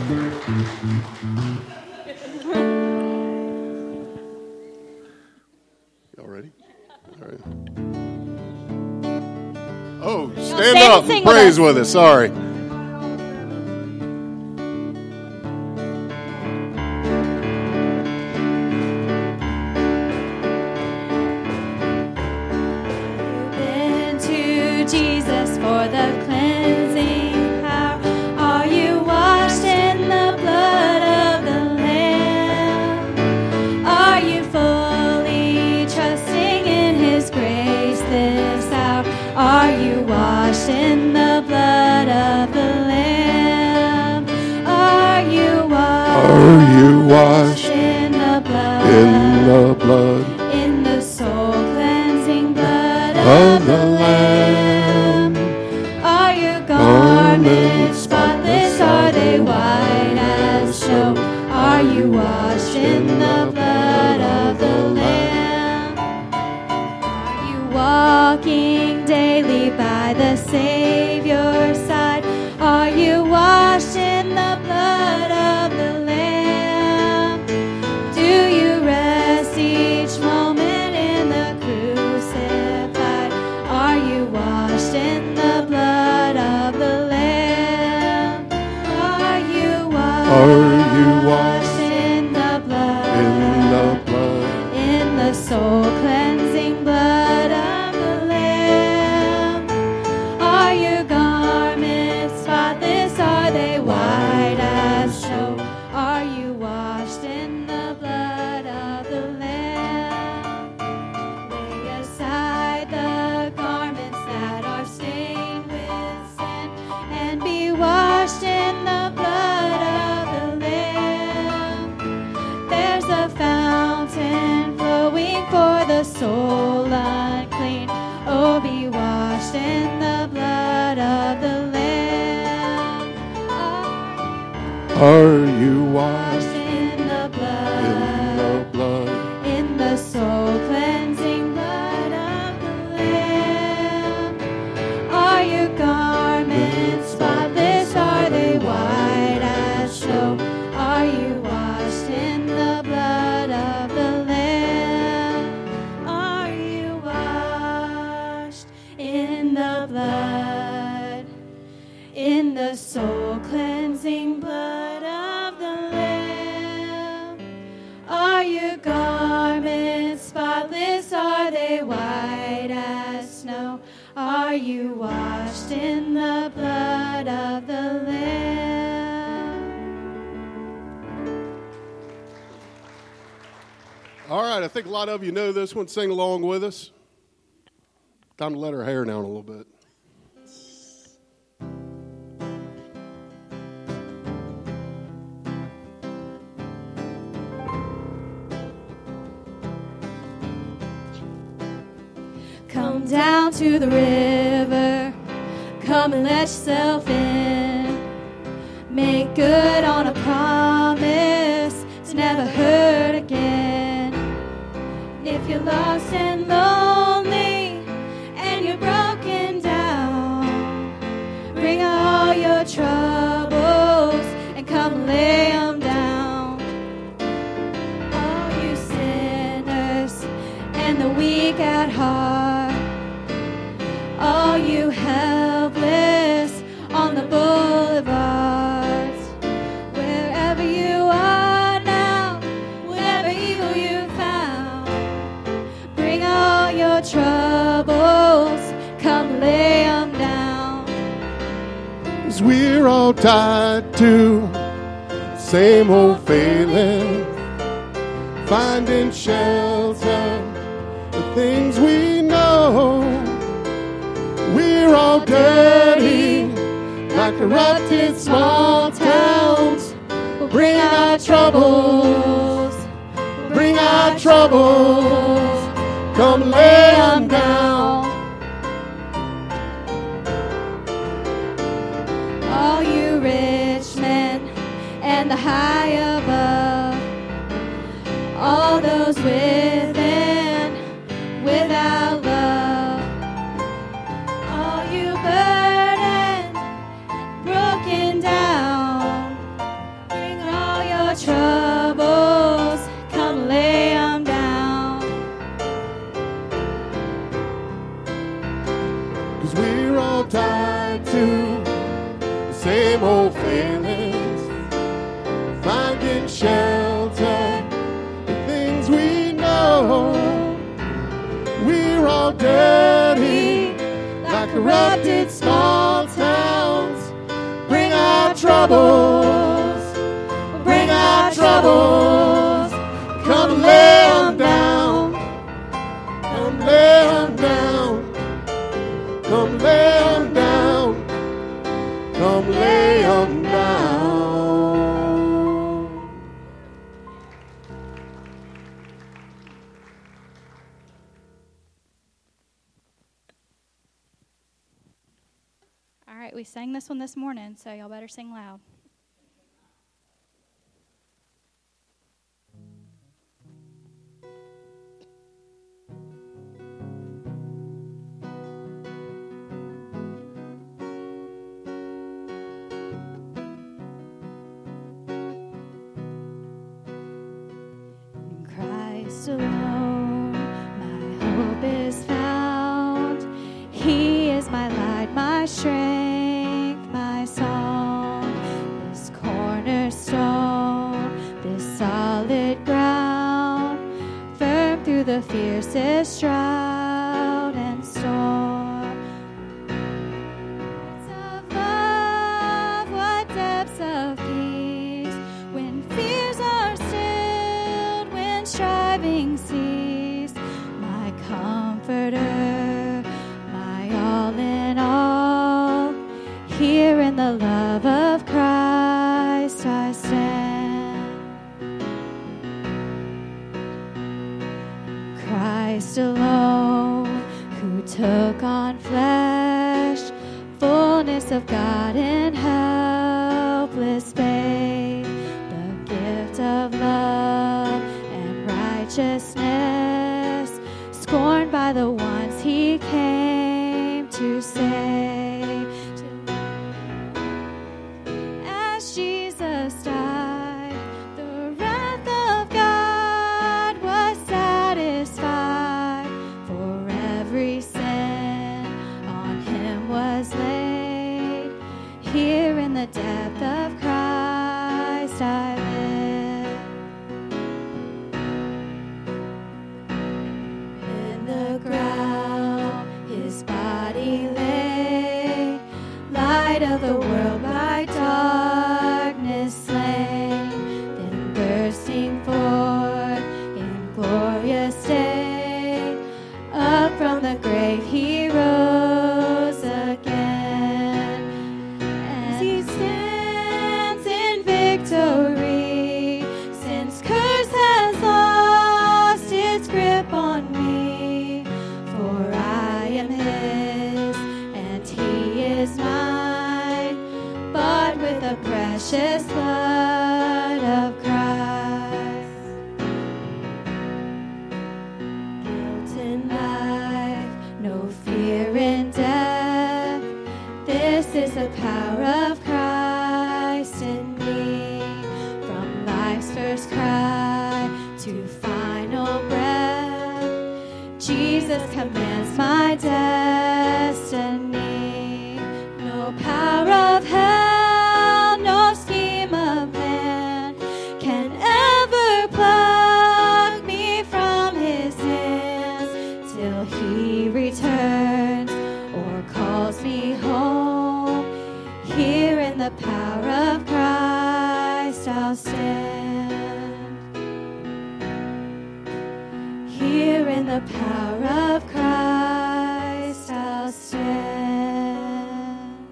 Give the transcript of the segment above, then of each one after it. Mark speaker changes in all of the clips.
Speaker 1: Y'all ready? All right. Oh, stand up and praise with us. Sorry.
Speaker 2: Jesus for the cleansing power. Are you washed in the blood of the Lamb? Are you fully trusting in His grace this hour? Are you washed in the blood of the Lamb? Are you washed
Speaker 1: in the blood?
Speaker 2: In the soul cleansing blood of the Lamb? Garments spotless, are they white as snow? Are you washed in the blood of the Lamb? Are you walking daily by the Savior's side? Are you washed in the blood of the Lamb? Do you rest each moment in the crucified? Are you washed in the blood of the Lamb? Are you washed in the blood? In the soul cleansing blood of the Lamb? Are your garments spotless? Are they white as snow? Are you washed in the blood of the Lamb? Lay aside the garments that are stained with sin and be washed in the blood of the Lamb. There's a fountain flowing for the soul unclean. Oh, be washed in the blood of the Lamb.
Speaker 1: Are you washed
Speaker 2: in the blood? In the soul cleansing blood of the Lamb. Are your garments spotless? Are they white as snow? Are you washed in the blood of the Lamb? Are you washed in the blood? In the soul cleansing blood of the Lamb? Are your garments spotless? Are they white as snow? Are you washed in the blood of the Lamb?
Speaker 1: All right, I think a lot of you know this one. Sing along with us. Time to let her hair down a little bit.
Speaker 2: Come down to the river, come and let yourself in. Make good on a promise to never hurt again. If you're lost and lonely and you're broken down, bring all your troubles and come lay them down. All you sinners and the weak at heart, all you helpless on the boulevards, wherever you are now, whatever evil you found, bring all your troubles, come lay them down.
Speaker 1: 'Cause we're all tied to the same old failing, finding shelter, the things we know. We're all dirty, like corrupted small towns. We'll bring our troubles, come lay them down.
Speaker 2: All you rich men and the high above, all those within, without love, all you burdened, broken down,
Speaker 1: corrupted small towns. Bring our troubles, bring our troubles. Come lay 'em down, come lay 'em down, come lay 'em down, come lay 'em down.
Speaker 2: All right, we sang this one this morning, so y'all better sing loud. In Christ alone, my hope is found. He is my light, my strength, my song. This cornerstone, this solid ground, firm through the fiercest drought and storm. Words of love, what depths of peace, when fears are stilled, when striving cease. My comforter, my all in all, here in the love of Christ I stand. Christ alone, who took on flesh, fullness of God in helpless babe, the gift of love and righteousness, scorned by the ones he came to save. As Jesus died, the wrath of God was satisfied. For every sin on him was laid. Here in the depth of Christ I live. In the ground his body lay, light of the world by darkness slain, then bursting forth in glorious day, up from the grave he rose again. As he stands in victory, since curse has lost its grip on me. For I am his, and he is mine, bought with the precious blood of Christ. Guilt in life, no fear in death, this is the power of Christ in me. From life's first cry to final breath, Jesus commands my destiny. No power of hell, no scheme of man can ever pluck me from his hands till he returns or calls me home. Here in the power of Christ I'll stand. Here in the power of Christ I'll stand.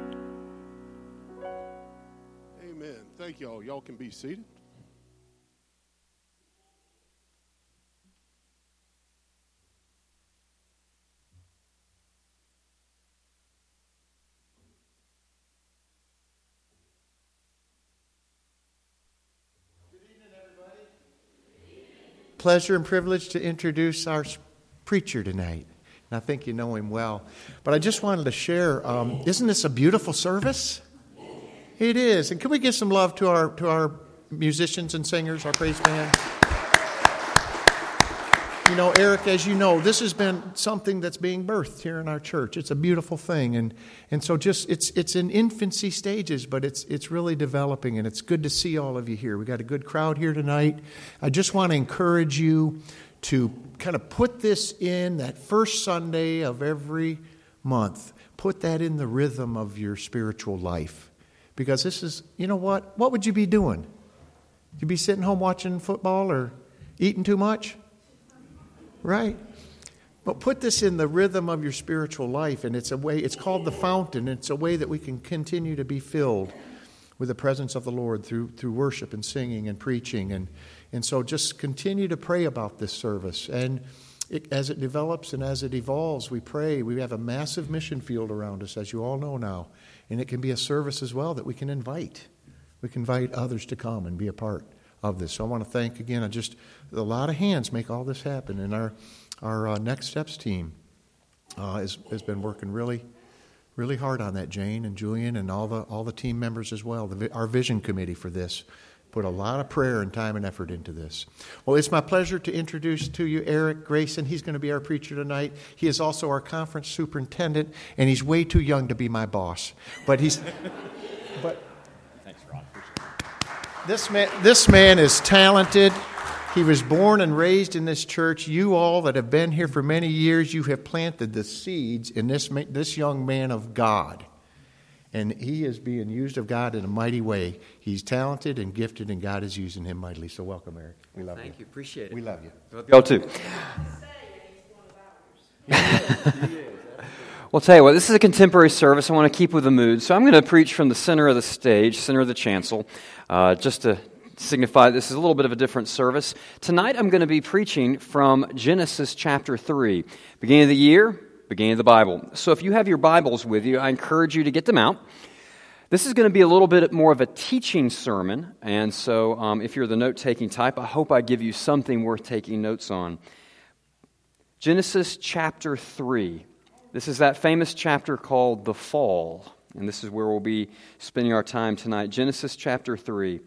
Speaker 1: Amen. Thank y'all. Y'all can be seated.
Speaker 3: Pleasure and privilege to introduce our preacher tonight. And I think you know him well. But I just wanted to share, isn't this a beautiful service? It is. And can we give some love to our musicians and singers, our praise band? You know, Eric, as you know, this has been something that's being birthed here in our church. It's a beautiful thing, and so just it's in infancy stages, but it's really developing, and it's good to see all of you here. We got a good crowd here tonight. I just want to encourage you to kind of put this in that first Sunday of every month, put that in the rhythm of your spiritual life. Because this is, you know what? What would you be doing? You'd be sitting home watching football or eating too much? Right? But put this in the rhythm of your spiritual life, and it's called the fountain. It's a way that we can continue to be filled with the presence of the Lord through worship and singing and preaching. And so just continue to pray about this service. And as it develops and as it evolves, we pray. We have a massive mission field around us, as you all know now. And it can be a service as well that we can invite. We can invite others to come and be a part of this. So I want to thank again, just a lot of hands make all this happen. And our Next Steps team has been working really, really hard on that. Jane and Julian and all the team members as well. Our vision committee for this put a lot of prayer and time and effort into this. Well, it's my pleasure to introduce to you Eric Grayson. He's going to be our preacher tonight. He is also our conference superintendent, and he's way too young to be my boss. But he's... Thanks, Ron. This man is talented. He was born and raised in this church. You all that have been here for many years, you have planted the seeds in this young man of God. And he is being used of God in a mighty way. He's talented and gifted, and God is using him mightily. So welcome, Eric. We love you.
Speaker 4: Thank you. Appreciate it.
Speaker 3: We love you.
Speaker 4: Y'all too. Well, tell you what, this is a contemporary service. I want to keep with the mood. So I'm going to preach from the center of the stage, center of the chancel, just to signify this is a little bit of a different service. Tonight I'm going to be preaching from Genesis chapter 3, beginning of the year, beginning of the Bible. So if you have your Bibles with you, I encourage you to get them out. This is going to be a little bit more of a teaching sermon, and so if you're the note-taking type, I hope I give you something worth taking notes on. Genesis chapter 3. This is that famous chapter called the Fall, and this is where we'll be spending our time tonight. Genesis chapter 3.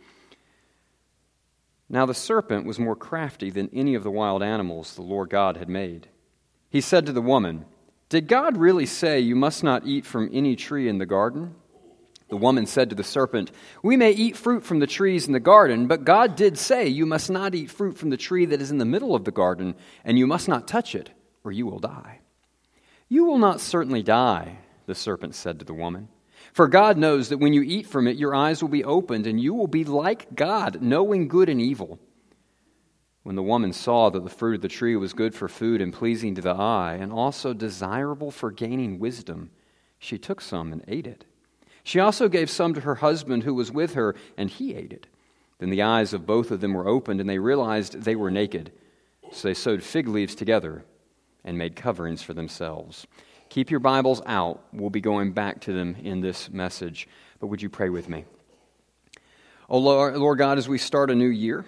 Speaker 4: Now the serpent was more crafty than any of the wild animals the Lord God had made. He said to the woman, "Did God really say you must not eat from any tree in the garden?" The woman said to the serpent, "We may eat fruit from the trees in the garden, but God did say you must not eat fruit from the tree that is in the middle of the garden, and you must not touch it, or you will die." "You will not certainly die," the serpent said to the woman. "For God knows that when you eat from it, your eyes will be opened, and you will be like God, knowing good and evil." When the woman saw that the fruit of the tree was good for food and pleasing to the eye, and also desirable for gaining wisdom, she took some and ate it. She also gave some to her husband who was with her, and he ate it. Then the eyes of both of them were opened, and they realized they were naked. So they sewed fig leaves together and made coverings for themselves. Keep your Bibles out. We'll be going back to them in this message. But would you pray with me? Oh, Lord God, as we start a new year,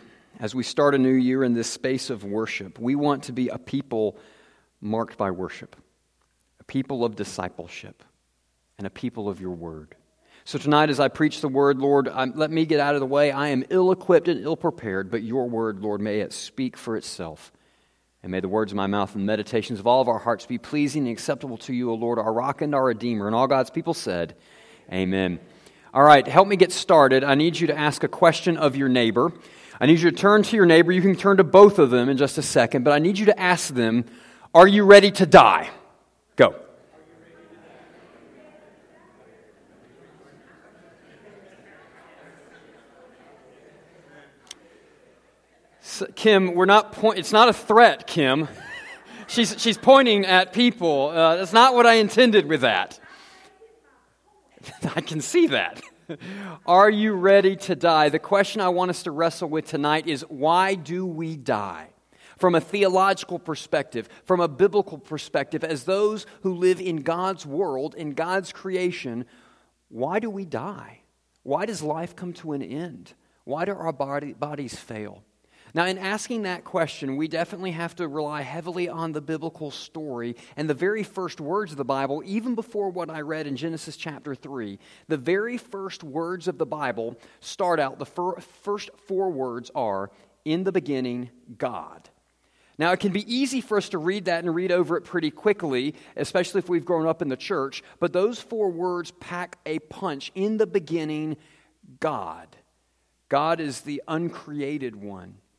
Speaker 4: in this space of worship, we want to be a people marked by worship, a people of discipleship, and a people of your word. So tonight as I preach the word, Lord, let me get out of the way. I am ill-equipped and ill-prepared, but your word, Lord, may it speak for itself. And may the words of my mouth and meditations of all of our hearts be pleasing and acceptable to you, O Lord, our rock and our redeemer. And all God's people said, amen. All right, help me get started. I need you to ask a question of your neighbor. I need you to turn to your neighbor. You can turn to both of them in just a second, but I need you to ask them, are you ready to die? Go. Kim, it's not a threat, Kim. She's pointing at people. That's not what I intended with that. I can see that. Are you ready to die? The question I want us to wrestle with tonight is, why do we die? From a theological perspective, from a biblical perspective, as those who live in God's world, in God's creation, why do we die? Why does life come to an end? Why do our bodies fail? Now, in asking that question, we definitely have to rely heavily on the biblical story and the very first words of the Bible, even before what I read in Genesis chapter 3. The very first words of the Bible start out, the first four words are, "In the beginning, God." Now, it can be easy for us to read that and read over it pretty quickly, especially if we've grown up in the church, but those four words pack a punch. In the beginning, God. God is the uncreated one.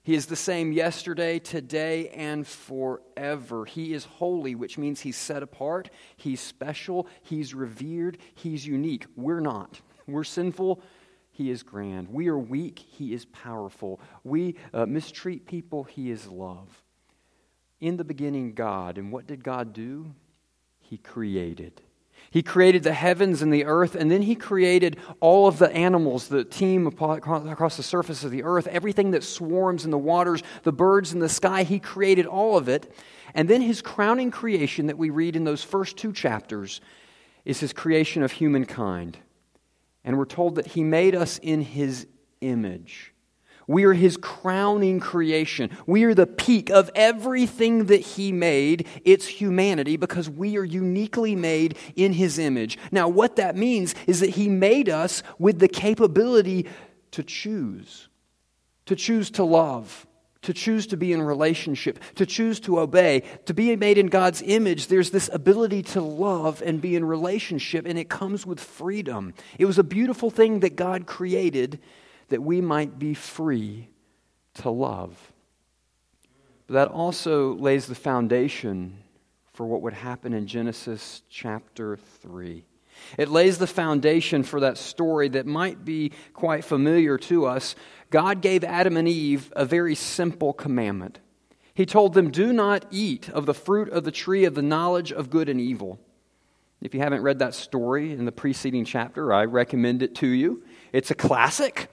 Speaker 4: He is the same yesterday, today, and forever. He is holy, which means He's set apart, He's special, He's revered, He's unique. We're not. We're sinful, He is grand. We are weak, He is powerful. We mistreat people, He is love. In the beginning, God. And what did God do? He created. He created the heavens and the earth, and then He created all of the animals that teem across the surface of the earth, everything that swarms in the waters, the birds in the sky. He created all of it. And then His crowning creation that we read in those first 2 chapters is His creation of humankind. And we're told that He made us in His image. We are His crowning creation. We are the peak of everything that He made. It's humanity, because we are uniquely made in His image. Now, what that means is that He made us with the capability to choose to love, to choose to be in relationship, to choose to obey. To be made in God's image, there's this ability to love and be in relationship, and it comes with freedom. It was a beautiful thing that God created, that we might be free to love. But that also lays the foundation for what would happen in Genesis chapter 3. It lays the foundation for that story that might be quite familiar to us. God gave Adam and Eve a very simple commandment. He told them, "Do not eat of the fruit of the tree of the knowledge of good and evil." If you haven't read that story in the preceding chapter, I recommend it to you. It's a classic.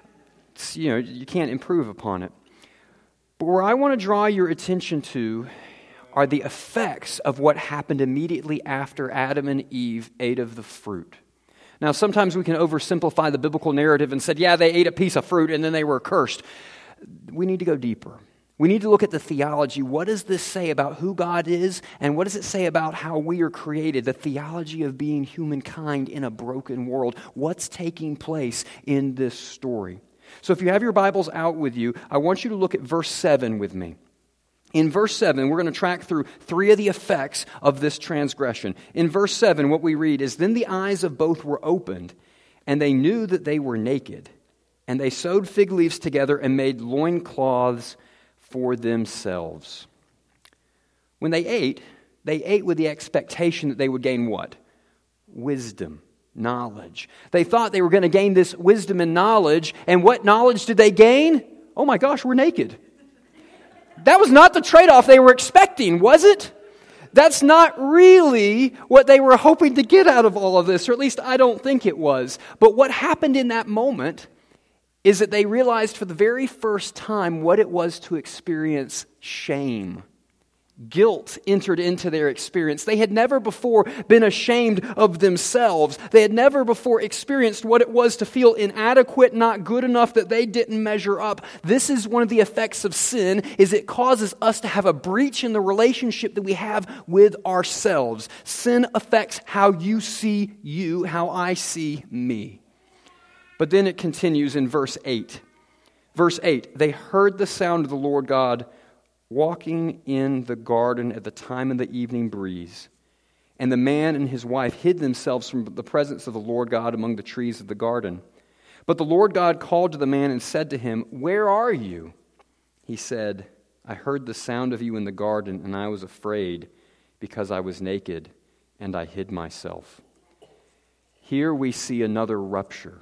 Speaker 4: You can't improve upon it. But where I want to draw your attention to are the effects of what happened immediately after Adam and Eve ate of the fruit. Now, sometimes we can oversimplify the biblical narrative and say, yeah, they ate a piece of fruit and then they were cursed. We need to go deeper. We need to look at the theology. What does this say about who God is, and what does it say about how we are created? The theology of being humankind in a broken world. What's taking place in this story? So if you have your Bibles out with you, I want you to look at verse 7 with me. In verse 7, we're going to track through 3 of the effects of this transgression. In verse 7, what we read is, "Then the eyes of both were opened, and they knew that they were naked. And they sewed fig leaves together and made loincloths for themselves." When they ate with the expectation that they would gain what? Wisdom, knowledge. They thought they were going to gain this wisdom and knowledge. And what knowledge did they gain? Oh my gosh, we're naked. That was not the trade-off they were expecting, was it? That's not really what they were hoping to get out of all of this, or at least I don't think it was. But what happened in that moment is that they realized for the very first time what it was to experience shame. Guilt entered into their experience. They had never before been ashamed of themselves. They had never before experienced what it was to feel inadequate, not good enough, that they didn't measure up. This is one of the effects of sin, is it causes us to have a breach in the relationship that we have with ourselves. Sin affects how you see you, how I see me. But then it continues in verse 8. Verse 8, "They heard the sound of the Lord God walking in the garden at the time of the evening breeze. And the man and his wife hid themselves from the presence of the Lord God among the trees of the garden. But the Lord God called to the man and said to him, 'Where are you?' He said, 'I heard the sound of you in the garden, and I was afraid because I was naked, and I hid myself.'" Here we see another rupture.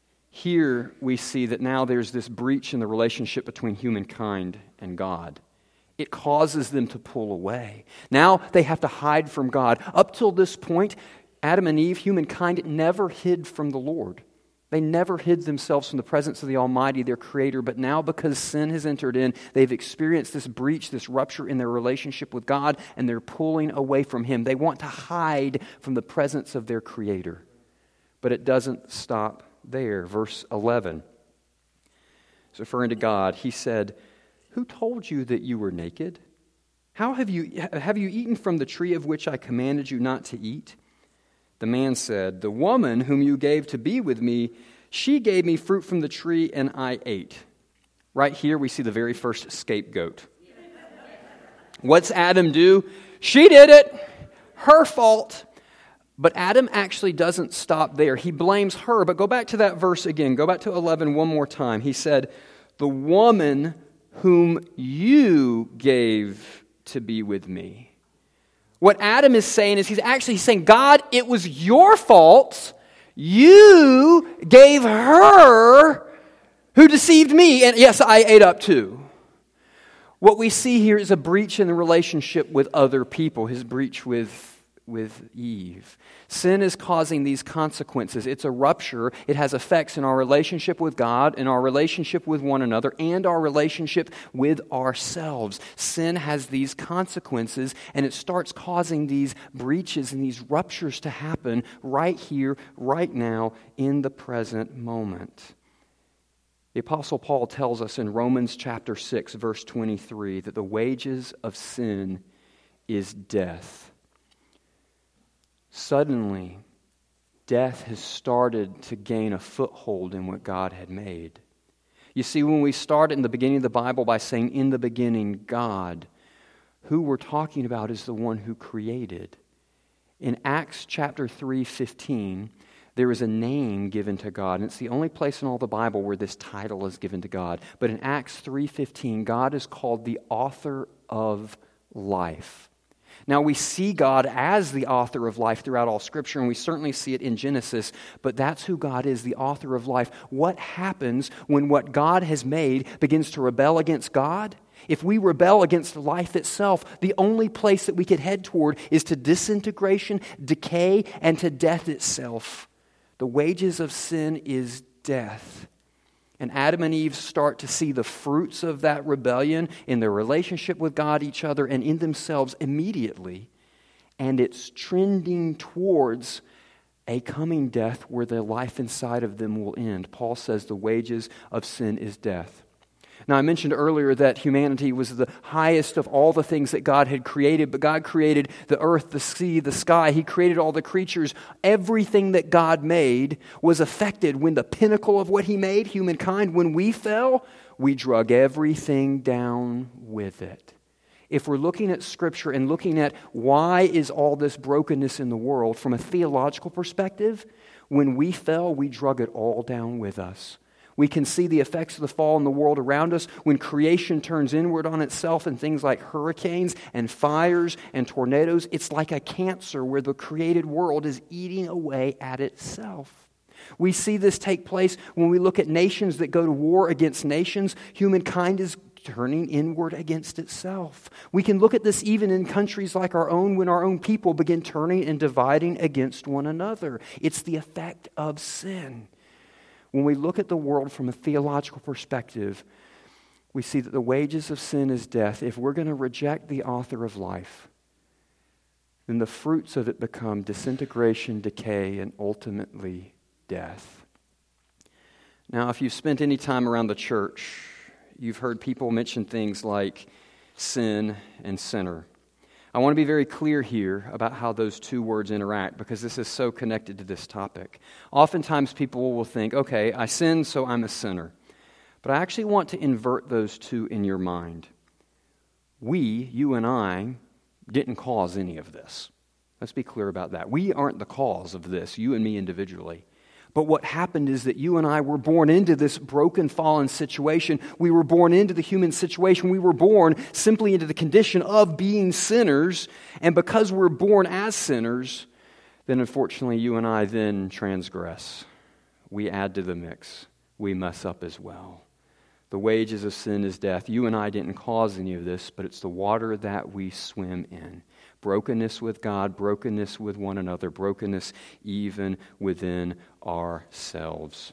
Speaker 4: Here we see that now there's this breach in the relationship between humankind and God. It causes them to pull away. Now they have to hide from God. Up till this point, Adam and Eve, humankind, never hid from the Lord. They never hid themselves from the presence of the Almighty, their Creator. But now, because sin has entered in, they've experienced this breach, this rupture in their relationship with God, and they're pulling away from Him. They want to hide from the presence of their Creator. But it doesn't stop there. Verse 11. It's referring to God. He said, "Who told you that you were naked? How have you eaten from the tree of which I commanded you not to eat?" The man said, "The woman whom you gave to be with me, she gave me fruit from the tree and I ate." Right here we see the very first scapegoat. What's Adam do? She did it. Her fault. But Adam actually doesn't stop there. He blames her. But go back to that verse again. Go back to 11 one more time. He said, "The woman whom you gave to be with me. What Adam is saying is he's saying, God, it was your fault. You gave her who deceived me. And yes, I ate up too. What we see here is a breach in the relationship with other people, his breach with Eve. Sin is causing these consequences. It's a rupture. It has effects in our relationship with God, in our relationship with one another, and our relationship with ourselves. Sin has these consequences, and it starts causing these breaches and these ruptures to happen right here, right now, in the present moment. The Apostle Paul tells us in Romans chapter 6, verse 23, that the wages of sin is death. Suddenly, death has started to gain a foothold in what God had made. You see, when we start in the beginning of the Bible by saying, in the beginning, God, who we're talking about is the one who created. In Acts chapter 3:15, there is a name given to God, and it's the only place in all the Bible where this title is given to God. But in Acts 3:15, God is called the author of life. Now, we see God as the author of life throughout all Scripture, and we certainly see it in Genesis, but that's who God is, the author of life. What happens when what God has made begins to rebel against God? If we rebel against life itself, the only place that we could head toward is to disintegration, decay, and to death itself. The wages of sin is death. And Adam and Eve start to see the fruits of that rebellion in their relationship with God, each other, and in themselves immediately. And it's trending towards a coming death where the life inside of them will end. Paul says the wages of sin is death. Now, I mentioned earlier that humanity was the highest of all the things that God had created, but God created the earth, the sea, the sky. He created all the creatures. Everything that God made was affected when the pinnacle of what He made, humankind, when we fell, we drug everything down with it. If we're looking at Scripture and looking at why is all this brokenness in the world from a theological perspective, when we fell, we drug it all down with us. We can see the effects of the fall in the world around us when creation turns inward on itself and things like hurricanes and fires and tornadoes. It's like a cancer where the created world is eating away at itself. We see this take place when we look at nations that go to war against nations. Humankind is turning inward against itself. We can look at this even in countries like our own when our own people begin turning and dividing against one another. It's the effect of sin. When we look at the world from a theological perspective, we see that the wages of sin is death. If we're going to reject the author of life, then the fruits of it become disintegration, decay, and ultimately death. Now, if you've spent any time around the church, you've heard people mention things like sin and sinner. I want to be very clear here about how those two words interact because this is so connected to this topic. Oftentimes people will think, okay, I sin, so I'm a sinner. But I actually want to invert those two in your mind. You and I, didn't cause any of this. Let's be clear about that. We aren't the cause of this, you and me individually. But what happened is that you and I were born into this broken, fallen situation. We were born into the human situation. We were born simply into the condition of being sinners. And because we're born as sinners, then unfortunately you and I then transgress. We add to the mix. We mess up as well. The wages of sin is death. You and I didn't cause any of this, but it's the water that we swim in. Brokenness with God, brokenness with one another, brokenness even within ourselves.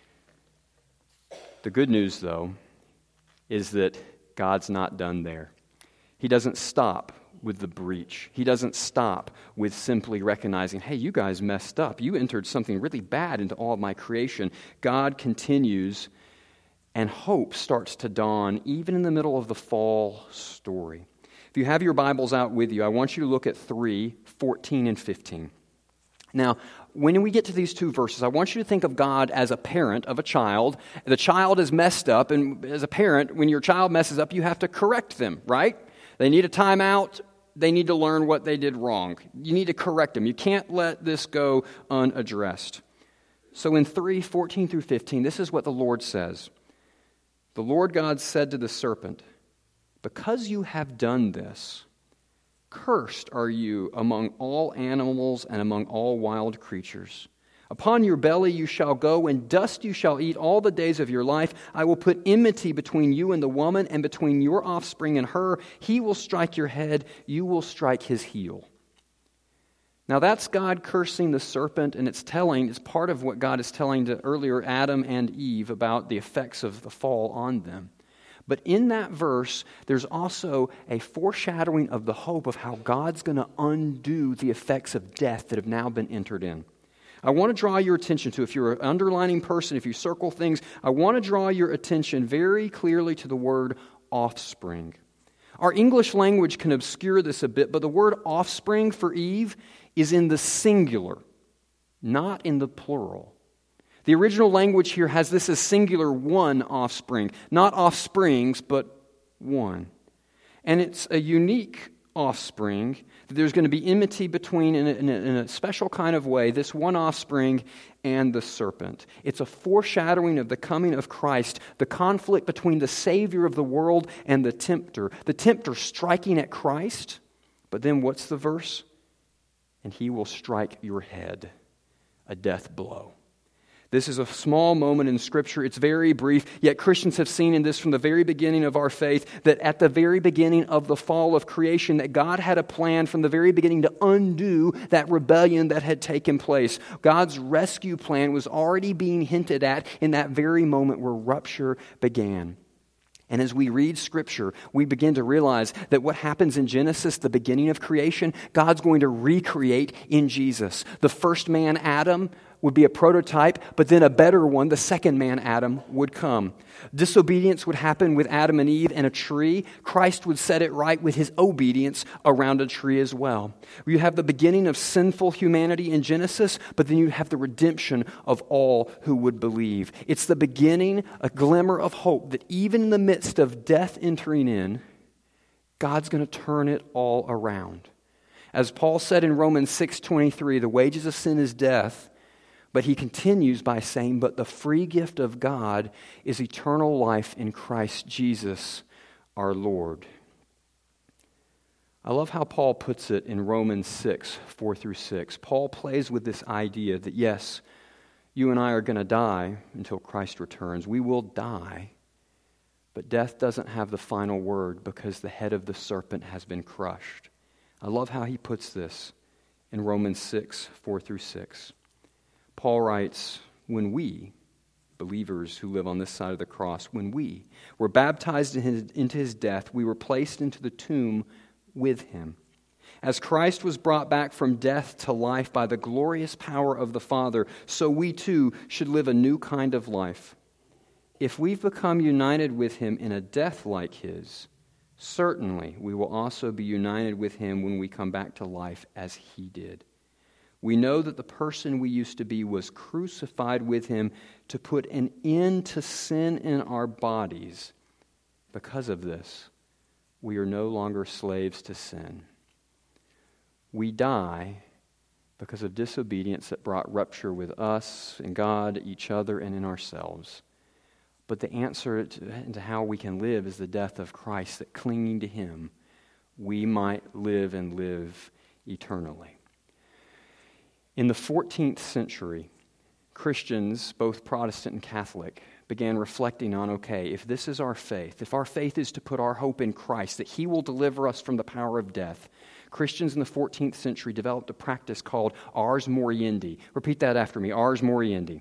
Speaker 4: The good news, though, is that God's not done there. He doesn't stop with the breach. He doesn't stop with simply recognizing, hey, you guys messed up. You entered something really bad into all of my creation. God continues, and hope starts to dawn even in the middle of the fall story. If you have your Bibles out with you, I want you to look at 3:14 and 15. Now, when we get to these two verses, I want you to think of God as a parent of a child. The child is messed up, and as a parent, when your child messes up, you have to correct them, right? They need a timeout. They need to learn what they did wrong. You need to correct them. You can't let this go unaddressed. So in 3:14 through 15, this is what the Lord says. The Lord God said to the serpent, "Because you have done this, cursed are you among all animals and among all wild creatures. Upon your belly you shall go, and dust you shall eat all the days of your life. I will put enmity between you and the woman, and between your offspring and her. He will strike your head, you will strike his heel." Now that's God cursing the serpent, and it's part of what God is telling to earlier Adam and Eve about the effects of the fall on them. But in that verse, there's also a foreshadowing of the hope of how God's going to undo the effects of death that have now been entered in. I want to draw your attention to, if you're an underlining person, if you circle things, I want to draw your attention very clearly to the word offspring. Our English language can obscure this a bit, but the word offspring for Eve is in the singular, not in the plural. The original language here has this as singular, one offspring. Not offsprings, but one. And it's a unique offspring that there's going to be enmity between, in a special kind of way, this one offspring and the serpent. It's a foreshadowing of the coming of Christ, the conflict between the Savior of the world and the tempter. The tempter striking at Christ, but then what's the verse? And he will strike your head, a death blow. This is a small moment in Scripture. It's very brief, yet Christians have seen in this from the very beginning of our faith that at the very beginning of the fall of creation, that God had a plan from the very beginning to undo that rebellion that had taken place. God's rescue plan was already being hinted at in that very moment where rupture began. And as we read Scripture, we begin to realize that what happens in Genesis, the beginning of creation, God's going to recreate in Jesus. The first man, Adam, would be a prototype, but then a better one, the second man, Adam, would come. Disobedience would happen with Adam and Eve and a tree. Christ would set it right with his obedience around a tree as well. You have the beginning of sinful humanity in Genesis, but then you have the redemption of all who would believe. It's the beginning, a glimmer of hope that even in the midst of death entering in, God's going to turn it all around. As Paul said in Romans 6:23, the wages of sin is death. But he continues by saying, but the free gift of God is eternal life in Christ Jesus our Lord. I love how Paul puts it in Romans 6:4-6. Paul plays with this idea that yes, you and I are going to die until Christ returns. We will die, but death doesn't have the final word because the head of the serpent has been crushed. I love how he puts this in Romans 6:4-6. Paul writes, when we, believers who live on this side of the cross, when we were baptized into his death, we were placed into the tomb with him. As Christ was brought back from death to life by the glorious power of the Father, so we too should live a new kind of life. If we've become united with him in a death like his, certainly we will also be united with him when we come back to life as he did. We know that the person we used to be was crucified with him to put an end to sin in our bodies. Because of this, we are no longer slaves to sin. We die because of disobedience that brought rupture with us and God, each other, and in ourselves. But the answer to how we can live is the death of Christ, that clinging to him, we might live and live eternally. In the 14th century, Christians, both Protestant and Catholic, began reflecting on, okay, if this is our faith, if our faith is to put our hope in Christ, that he will deliver us from the power of death, Christians in the 14th century developed a practice called Ars Moriendi. Repeat that after me, Ars Moriendi.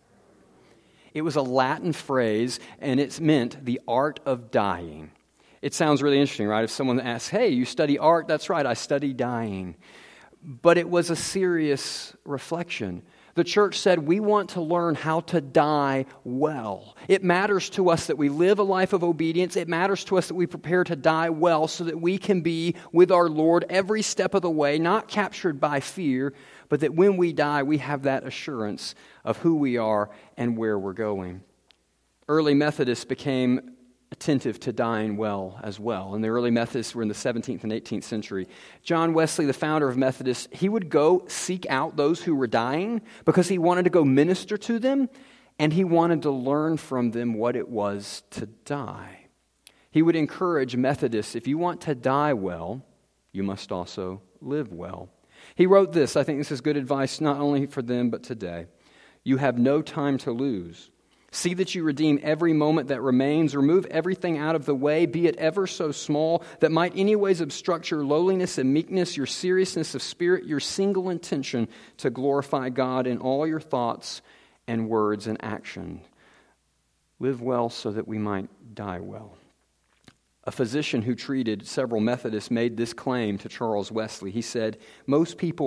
Speaker 4: It was a Latin phrase, and it meant the art of dying. It sounds really interesting, right? If someone asks, hey, you study art? That's right, I study dying. But it was a serious reflection. The church said, we want to learn how to die well. It matters to us that we live a life of obedience. It matters to us that we prepare to die well so that we can be with our Lord every step of the way, not captured by fear, but that when we die, we have that assurance of who we are and where we're going. Early Methodists became attentive to dying well as well. And the early Methodists were in the 17th and 18th century. John Wesley, the founder of Methodists, he would go seek out those who were dying because he wanted to go minister to them and he wanted to learn from them what it was to die. He would encourage Methodists, if you want to die well, you must also live well. He wrote this. I think this is good advice not only for them but today. You have no time to lose. See that you redeem every moment that remains. Remove everything out of the way, be it ever so small, that might anyways obstruct your lowliness and meekness, your seriousness of spirit, your single intention to glorify God in all your thoughts and words and action. Live well so that we might die well. A physician who treated several Methodists made this claim to Charles Wesley. He said, most people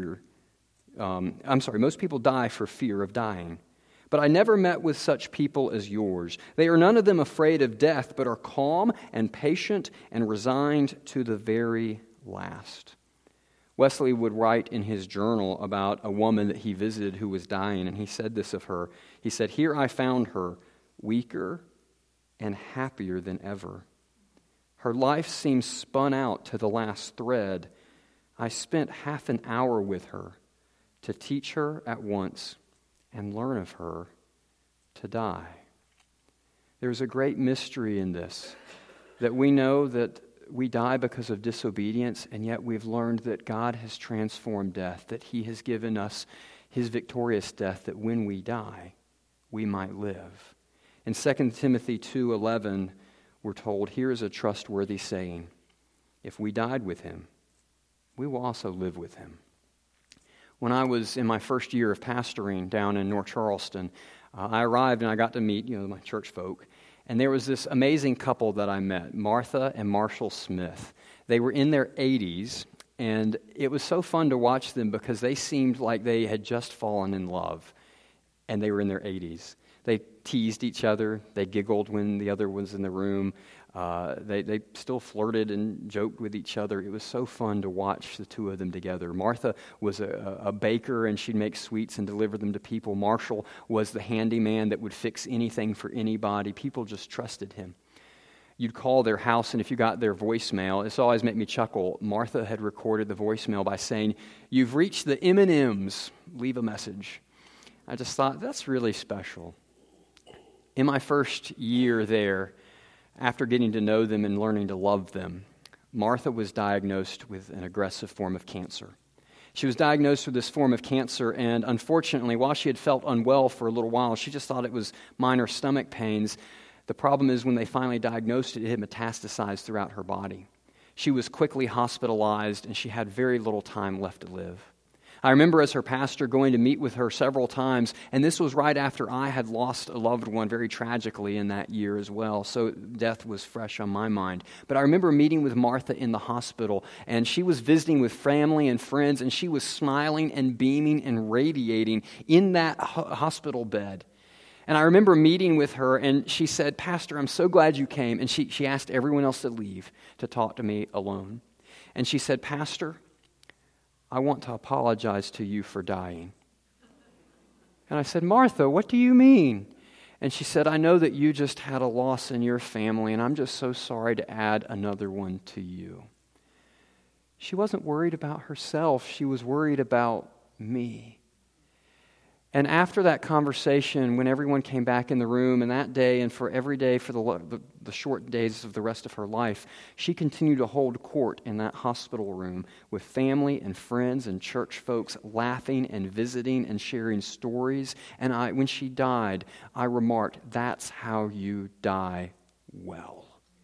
Speaker 4: die for fear of dying. But I never met with such people as yours. They are none of them afraid of death, but are calm and patient and resigned to the very last. Wesley would write in his journal about a woman that he visited who was dying, and he said this of her. He said, here I found her, weaker and happier than ever. Her life seemed spun out to the last thread. I spent half an hour with her to teach her at once and learn of her to die. There's a great mystery in this, that we know that we die because of disobedience, and yet we've learned that God has transformed death, that He has given us His victorious death, that when we die, we might live. In 2 Timothy 2:11, we're told, here is a trustworthy saying, if we died with Him, we will also live with Him. When I was in my first year of pastoring down in North Charleston, I arrived and I got to meet, my church folk. And there was this amazing couple that I met, Martha and Marshall Smith. They were in their 80s, and it was so fun to watch them because they seemed like they had just fallen in love, and they were in their 80s. They teased each other. They giggled when the other was in the room. They still flirted and joked with each other. It was so fun to watch the two of them together. Martha was a baker, and she'd make sweets and deliver them to people. Marshall was the handyman that would fix anything for anybody. People just trusted him. You'd call their house, and if you got their voicemail, it's always made me chuckle. Martha had recorded the voicemail by saying, "You've reached the M&Ms. Leave a message." I just thought, that's really special. In my first year there, after getting to know them and learning to love them, Martha was diagnosed with an aggressive form of cancer. She was diagnosed with this form of cancer, and unfortunately, while she had felt unwell for a little while, she just thought it was minor stomach pains. The problem is when they finally diagnosed it, it had metastasized throughout her body. She was quickly hospitalized, and she had very little time left to live. I remember as her pastor going to meet with her several times, and this was right after I had lost a loved one very tragically in that year as well, so death was fresh on my mind. But I remember meeting with Martha in the hospital, and she was visiting with family and friends, and she was smiling and beaming and radiating in that hospital bed. And I remember meeting with her, and she said, "Pastor, I'm so glad you came." And she asked everyone else to leave to talk to me alone. And she said, "Pastor, I want to apologize to you for dying." And I said, "Martha, what do you mean?" And she said, "I know that you just had a loss in your family, and I'm just so sorry to add another one to you." She wasn't worried about herself. She was worried about me. And after that conversation, when everyone came back in the room, and that day and for every day for the short days of the rest of her life, she continued to hold court in that hospital room with family and friends and church folks laughing and visiting and sharing stories. And when she died, I remarked, "That's how you die well."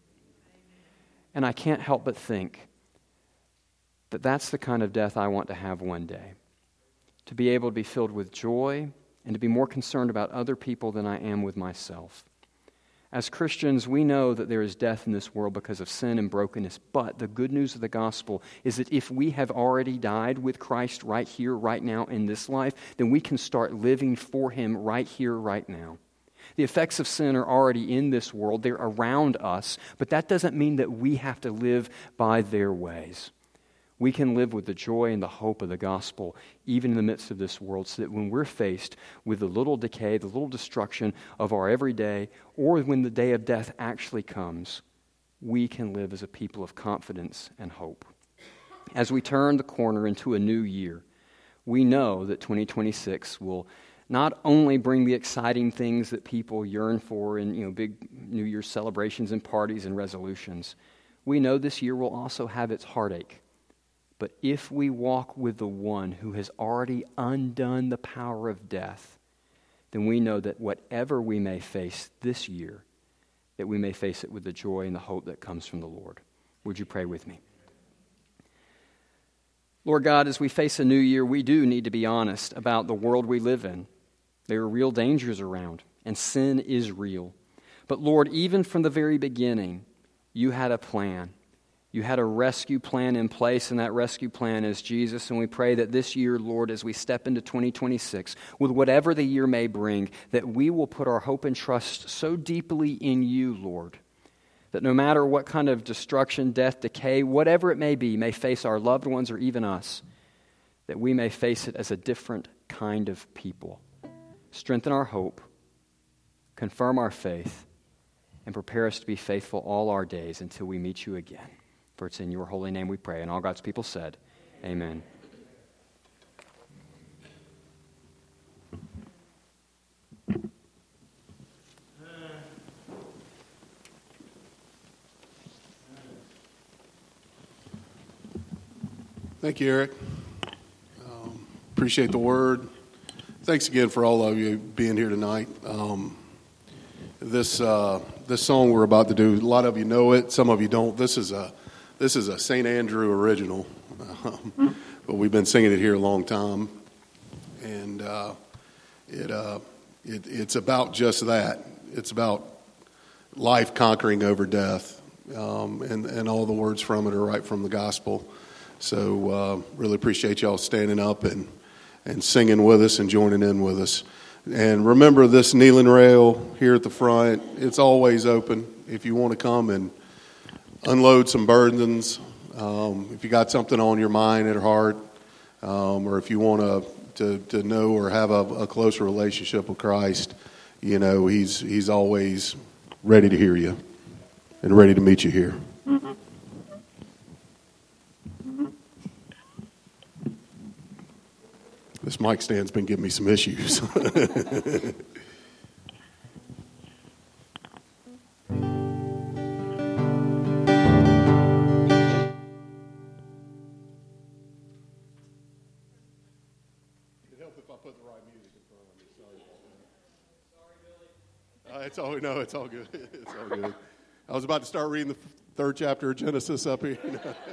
Speaker 4: And I can't help but think that that's the kind of death I want to have one day. To be able to be filled with joy and to be more concerned about other people than I am with myself. As Christians, we know that there is death in this world because of sin and brokenness, but the good news of the gospel is that if we have already died with Christ right here, right now in this life, then we can start living for Him right here, right now. The effects of sin are already in this world. They're around us, but that doesn't mean that we have to live by their ways. We can live with the joy and the hope of the gospel, even in the midst of this world, so that when we're faced with the little decay, the little destruction of our everyday, or when the day of death actually comes, we can live as a people of confidence and hope. As we turn the corner into a new year, we know that 2026 will not only bring the exciting things that people yearn for in big New Year's celebrations and parties and resolutions. We know this year will also have its heartache. But if we walk with the one who has already undone the power of death, then we know that whatever we may face this year, that we may face it with the joy and the hope that comes from the Lord. Would you pray with me? Lord God, as we face a new year, we do need to be honest about the world we live in. There are real dangers around, and sin is real. But Lord, even from the very beginning, you had a plan. You had a rescue plan in place, and that rescue plan is Jesus. And we pray that this year, Lord, as we step into 2026, with whatever the year may bring, that we will put our hope and trust so deeply in you, Lord, that no matter what kind of destruction, death, decay, whatever it may be, may face our loved ones or even us, that we may face it as a different kind of people. Strengthen our hope, confirm our faith, and prepare us to be faithful all our days until we meet you again. For it's in your holy name we pray. And all God's people said, amen.
Speaker 1: Thank you, Eric. Appreciate the word. Thanks again for all of you being here tonight. This song we're about to do, a lot of you know it, some of you don't. This is a St. Andrew original, but we've been singing it here a long time, and it's about just that. It's about life conquering over death, and all the words from it are right from the gospel. So really appreciate y'all standing up and singing with us and joining in with us. And remember this kneeling rail here at the front, it's always open if you want to come and unload some burdens. If you got something on your mind or heart, or if you want to know or have a closer relationship with Christ, he's always ready to hear you and ready to meet you here. This mic stand's been giving me some issues. It's all good. It's all good. I was about to start reading the third chapter of Genesis up here.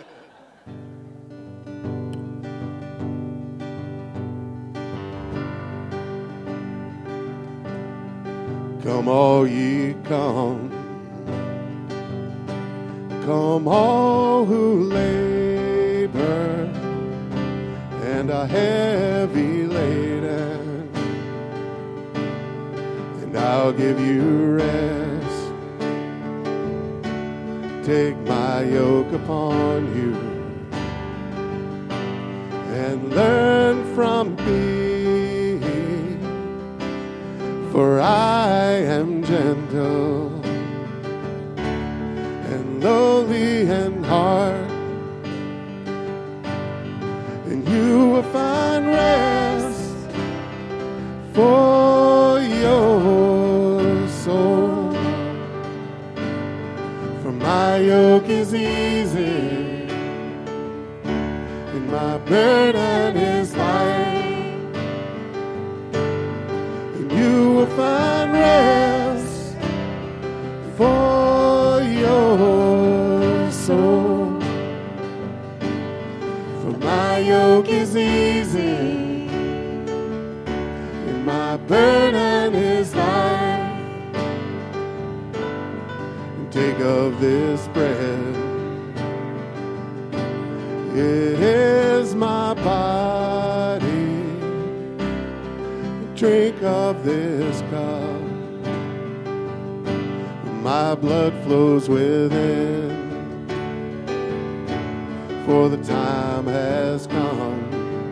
Speaker 1: Come all ye come all who labor and are heavy laden, and I'll give you rest. Take my yoke upon you and learn from me. For I am gentle and lowly in heart, and you will find rest for your soul. For my yoke is easy and my burden is light. You will find rest for your soul. For my yoke is easy and my burden is light. And take of this bread, it is my body. Drink of this cup, my blood flows within, for the time has come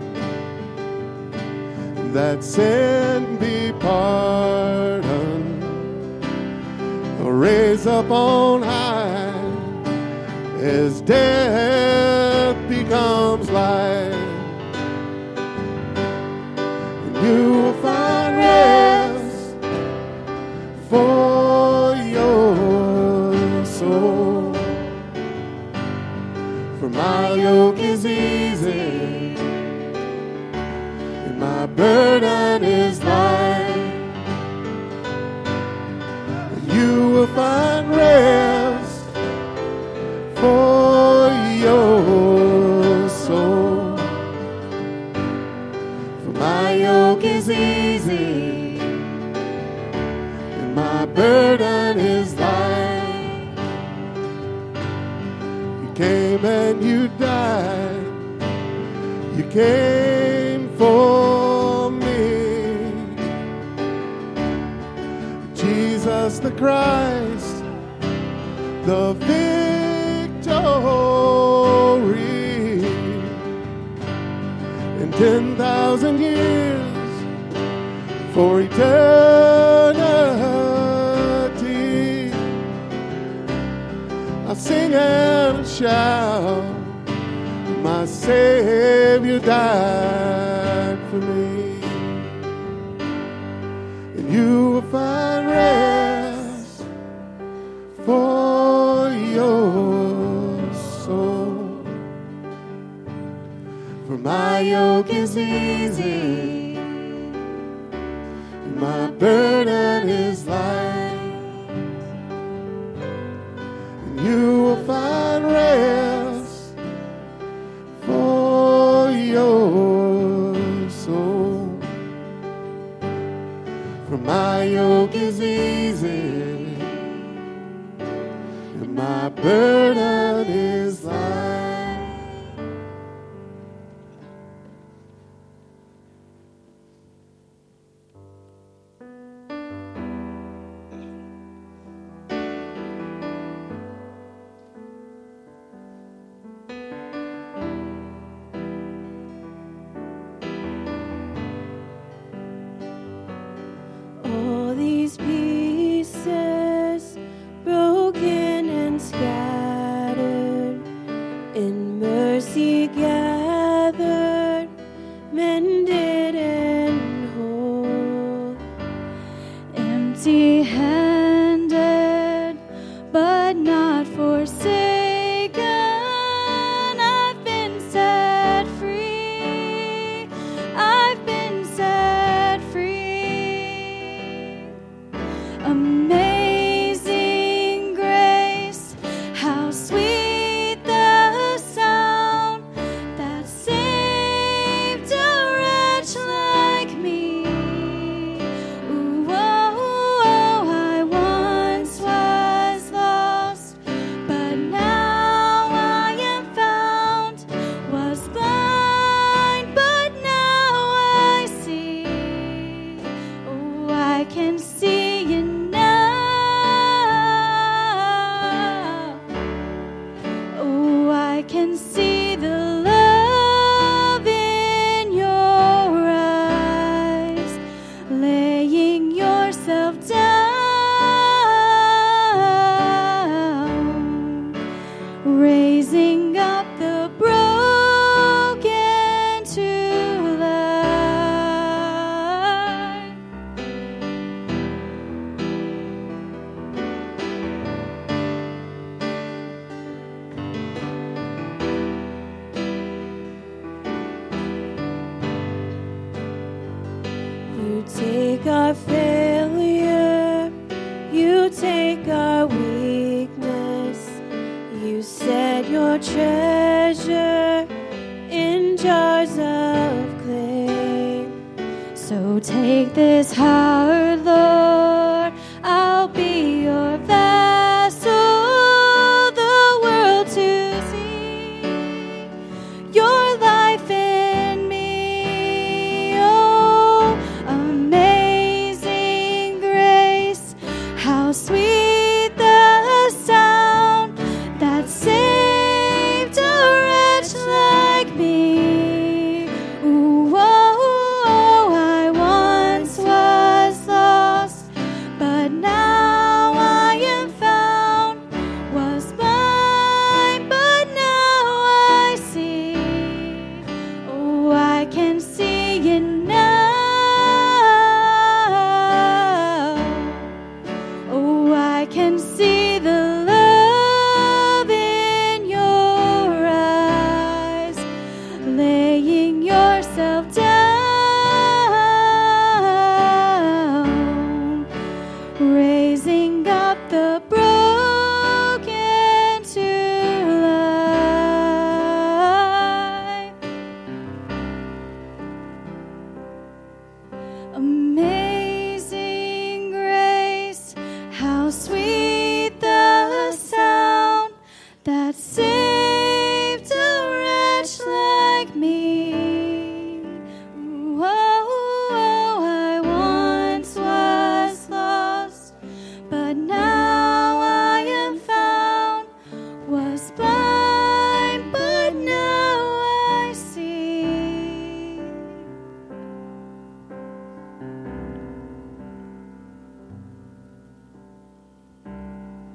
Speaker 1: that sin be pardoned, raise up on high as death becomes life. You will find will find rest for your soul. For my yoke is easy and my burden is light. You came and you died. You came for me. Jesus the Christ, the victory. In 10,000 years for eternity, I'll sing and shout, my Savior died for me. And you will find rest for your soul. For my yoke is easy and my burden is light. And you will find rest for your soul. For my yoke is easy and my burden is light.
Speaker 2: All these pieces broken and scattered, in mercy gathered, mended and whole. Empty-handed, but not forsaken, I've been set free. I've been set free. Amazing grace, how sweet the sound that saved a wretch like me. Ooh, oh, oh, I once was lost, but now I am found. Was blind, but now I see. Oh, I can see you now. Oh, I can see the love in your eyes, laying yourself down, raising up the broken to life. You take our failure, you take our weakness, you set your treasure in jars of clay. So take this heart, Lord, I'll be your vessel, the world to see your life in me. Oh, amazing grace, how sweet the sound that saved a wretch like me. Ooh, oh, oh, I once was lost,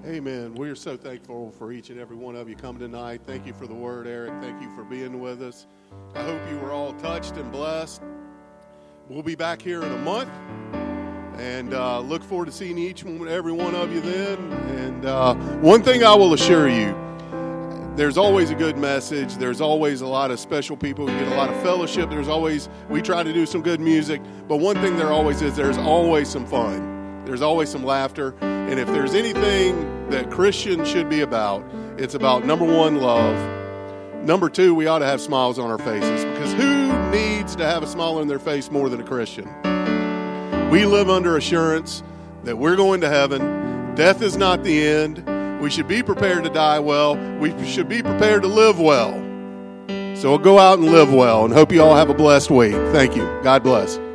Speaker 1: Amen. We are so thankful for each and every one of you coming tonight. Thank you for the word, Eric. Thank you for being with us. I hope you were all touched and blessed. We'll be back here in a month, and look forward to seeing each and every one of you then. And one thing I will assure you, there's always a good message. There's always a lot of special people. You get a lot of fellowship. We try to do some good music, but one thing there always is, there's always some fun. There's always some laughter. And if there's anything that Christians should be about, it's about, number one, love. Number two, we ought to have smiles on our faces, because who needs to have a smile on their face more than a Christian? We live under assurance that we're going to heaven. Death is not the end. We should be prepared to die well. We should be prepared to live well. So we'll go out and live well, and hope you all have a blessed week. Thank you. God bless.